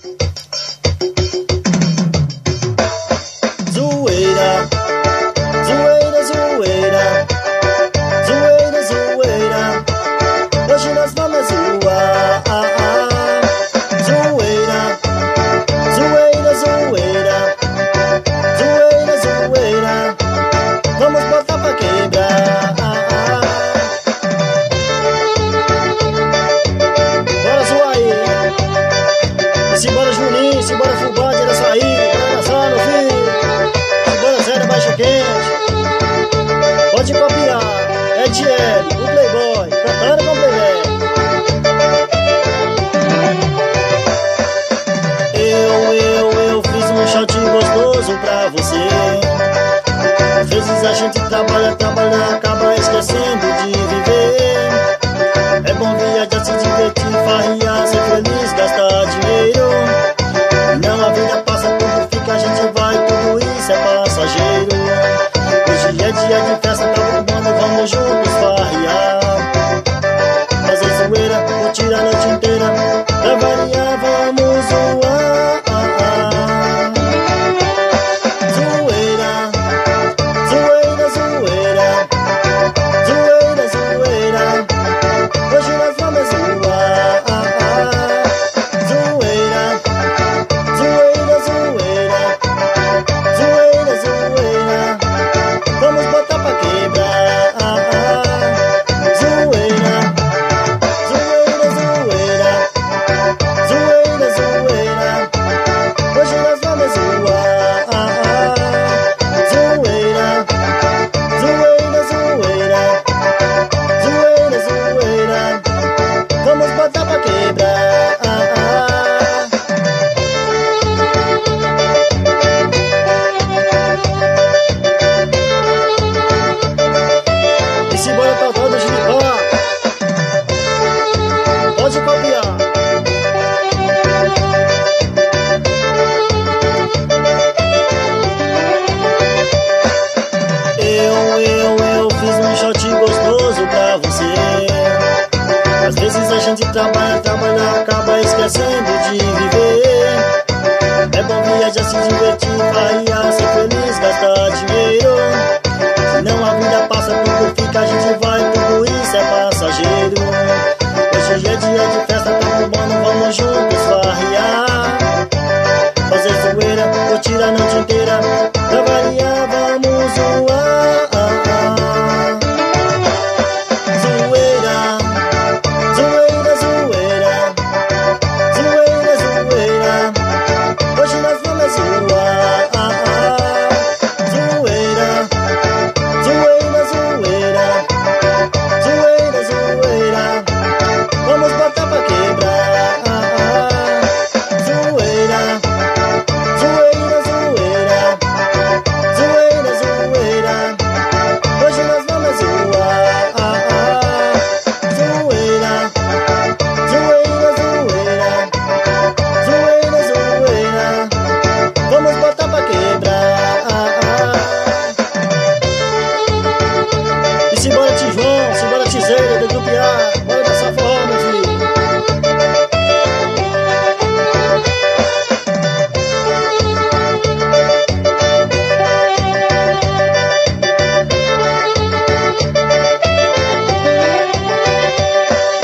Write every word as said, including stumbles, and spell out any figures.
Zoeira, zoeira, zoeira, zoeira, zoeira. Hoje nós vamos zoar. Zoeira, zoeira, zoeira, zoeira, zoeira. Vamos botar pra quebrar. Bora zoar aí. Simbora Juninho, simbora Fubande, era só aí. Olha só, meu filho. Simbora Zé da Baixa Quente. Pode copiar. É de L, o Playboy, cantando com Pelé. Eu, eu, eu fiz um shot gostoso pra você. Às vezes a gente trabalha, trabalha, acaba esquecendo de viver. É bom viajar, se divertir, farriar, ser feliz, gastar dinheiro. Não, a vida passa, tudo fica, a gente vai, tudo isso é passageiro. Hoje é dia de festa, tá bombando, vamos juntos farriar. Fazer zoeira, curtir a noite inteira, pra variar, vamos zoar. Zoeira, zoeira, zoeira, zoeira, zoeira. Hoje nós vamos zoar. Zoeira, zoeira, zoeira, zoeira, zoeira. Vamos botar pra quebrar. Zoeira, zoeira, zoeira, zoeira, zoeira. Hoje nós vamos zoar. Zoeira, zoeira, zoeira, zoeira, zoeira. Vamos botar pra quebrar. E se bora tá todo gilipó, pode copiar. Eu, eu, eu fiz um shot gostoso pra você. Às vezes a gente trabalha, trabalha, acaba esquecendo de viver. É bom viajar, se divertir, farriar,